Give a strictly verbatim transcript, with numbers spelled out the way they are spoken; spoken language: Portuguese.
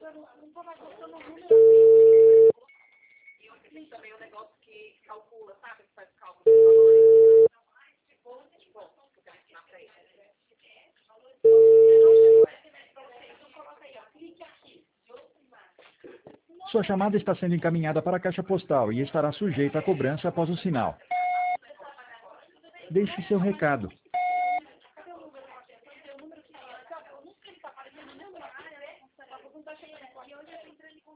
Sua chamada está sendo encaminhada para a caixa postal e estará sujeita à cobrança após o sinal. Deixe seu recado.